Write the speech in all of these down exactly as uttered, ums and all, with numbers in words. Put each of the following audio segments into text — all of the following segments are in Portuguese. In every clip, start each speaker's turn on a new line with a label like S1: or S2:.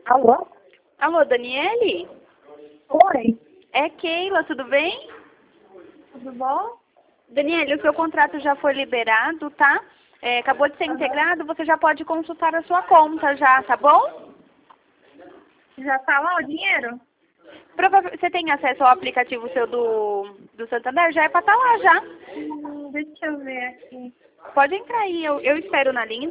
S1: Alô?
S2: Alô, Daniele?
S1: Oi,
S2: É Keila, tudo bem?
S1: tudo bom?
S2: Daniele, o seu contrato já foi liberado, tá? É, acabou de ser
S1: Aham.
S2: integrado, você já pode consultar a sua conta já, tá bom?
S1: Já tá lá o dinheiro?
S2: Prova- você tem acesso ao aplicativo seu do, do Santander? Já é pra estar lá já.
S1: Hum, deixa eu ver aqui.
S2: Pode entrar aí, eu, eu espero na linha.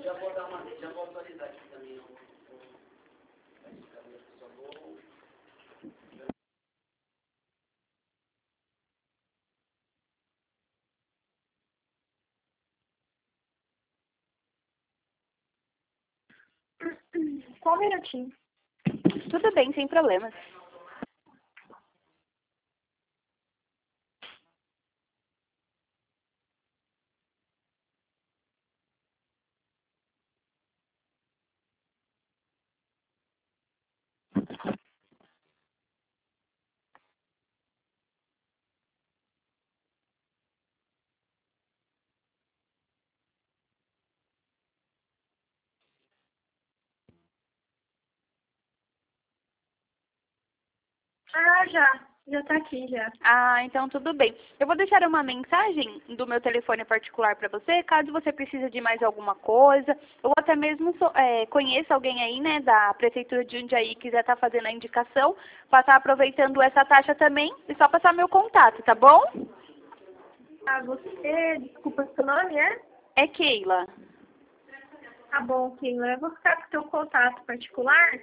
S1: Só um minutinho.
S2: Tudo bem, sem problemas.
S1: Ah, já. Já tá aqui, já.
S2: Ah, então tudo bem. Eu vou deixar uma mensagem do meu telefone particular para você, caso você precise de mais alguma coisa, ou até mesmo so, é, conheça alguém aí, né, da Prefeitura de Jundiaí que quiser estar fazendo a indicação, para estar aproveitando essa taxa também, e só passar meu contato, tá bom?
S1: Ah, você... Desculpa, seu nome é?
S2: É Keila.
S1: Tá bom, Keila. Eu vou ficar com o teu contato particular.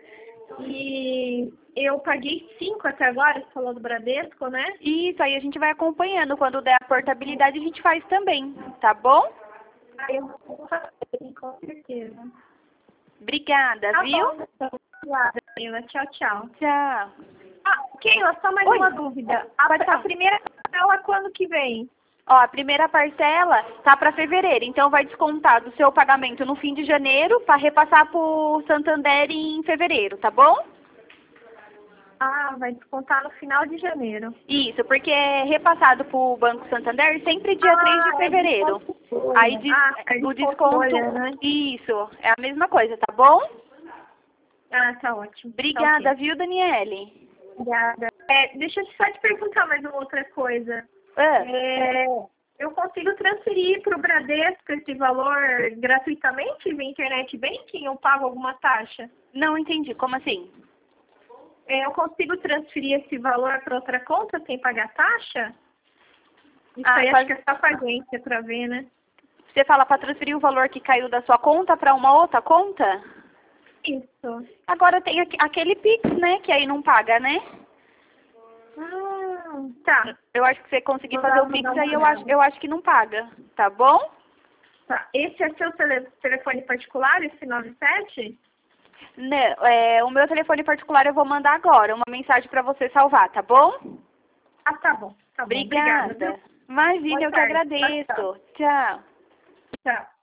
S1: E eu paguei cinco até agora, você falou do Bradesco, né?
S2: Isso, aí a gente vai acompanhando. Quando der a portabilidade, a gente faz também, tá bom?
S1: Aí eu vou fazer, com certeza.
S2: Obrigada,
S1: Tá
S2: viu?
S1: bom, então. Obrigada, Keila. Tchau, tchau.
S2: Tchau.
S1: Ah, Keila, só mais
S2: Oi.
S1: uma dúvida. A,
S2: Pode falar.
S1: a primeira aula quando que vem?
S2: Ó, a primeira parcela tá para fevereiro, então vai descontar do seu pagamento no fim de janeiro para repassar pro Santander em fevereiro, tá bom?
S1: Ah, vai descontar no final de janeiro.
S2: Isso, porque é repassado pro Banco Santander sempre dia três de
S1: Ah, é
S2: fevereiro.
S1: desconto folha.
S2: Aí des-
S1: Ah, é
S2: o
S1: desconto
S2: desconto,
S1: folha, né?
S2: isso, é a mesma coisa, tá bom?
S1: Ah, tá ótimo. Tá
S2: Obrigada,
S1: ok.
S2: viu, Daniele?
S1: Obrigada. É, deixa eu só te perguntar mais uma outra coisa.
S2: Ah,
S1: É, eu consigo transferir para o Bradesco esse valor gratuitamente via internet banking ou pago alguma taxa?
S2: não entendi, como assim?
S1: É, eu consigo transferir esse valor para outra conta sem pagar taxa? Isso
S2: Ah,
S1: aí
S2: faz-
S1: acho que é só com a agência para ver, né?
S2: Você fala para transferir o valor que caiu da sua conta para uma outra conta?
S1: Isso.
S2: Agora tem aqu- aquele Pix, né, que aí não paga, né?
S1: Ah, tá.
S2: Eu acho que você conseguir
S1: Vou
S2: fazer
S1: dar,
S2: o
S1: vou
S2: Pix
S1: dar uma
S2: aí, eu acho,
S1: olhada.
S2: eu acho que não paga, tá bom?
S1: Tá. Esse é seu tele- telefone particular, esse nove sete?
S2: Não, é, o meu telefone particular eu vou mandar agora, uma mensagem para você salvar, tá bom?
S1: Ah, tá bom. Tá bom. Obrigada, viu?
S2: Obrigada. Imagina,
S1: Boa
S2: eu que
S1: tarde. Tchau,
S2: agradeço.
S1: tchau.
S2: Tchau.
S1: Tchau.